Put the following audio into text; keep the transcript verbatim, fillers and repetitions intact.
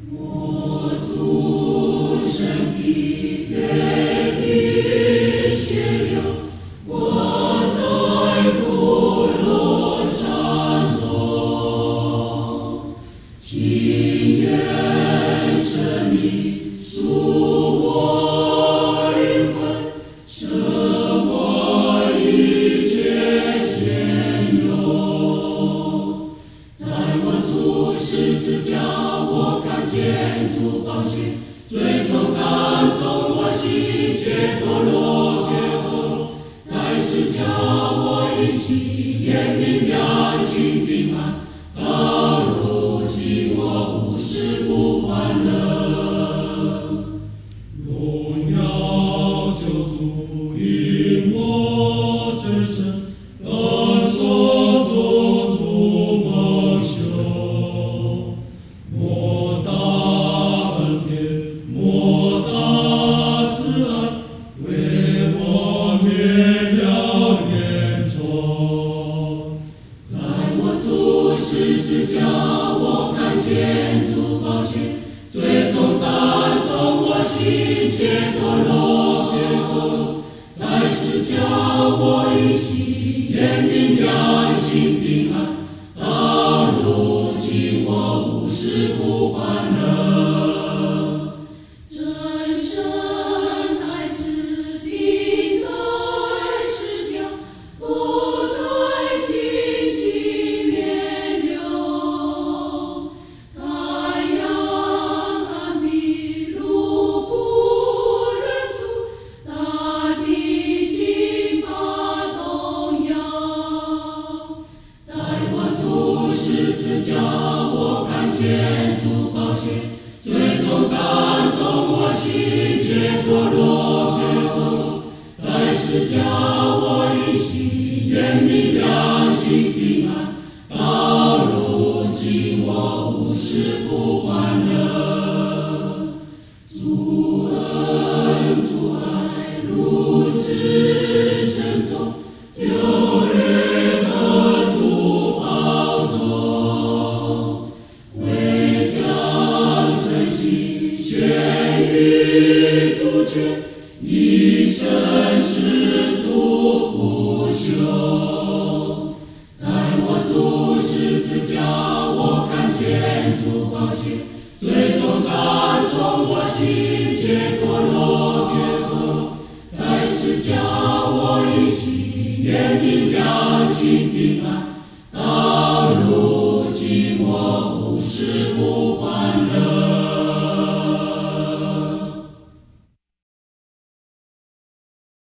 我主身体愿意血流，我在苦路上走，情愿生命属我灵魂，舍我一切兼有。在我主十字架，我看见主宝血，最终感动我心，解脱落解脱。在十架我一起眼明亮心平安，到如今我无事不欢乐。荣耀救主因我深深感受主主蒙羞，莫大恩典，莫大慈爱，为我灭了冤仇。在我主十字架，我看见主宝血，最终感动我心，解脱落解脱。在十架我一起眼明亮心平安，到如今我无事不欢乐。真神爱子钉在十架，不带荆棘面流。太阳暗迷路不认主，大地惊怕动摇。在我主十字架，我看见主宝血，最终感动我心，解脱落解脱。在十架我一起眼明亮心平安，到如今我无事不欢乐。主恩主爱如此深重，就略得主宝座，为将身心献于主前，一生是主不朽。在我主十字架，我看见主宝血，最终感动我心。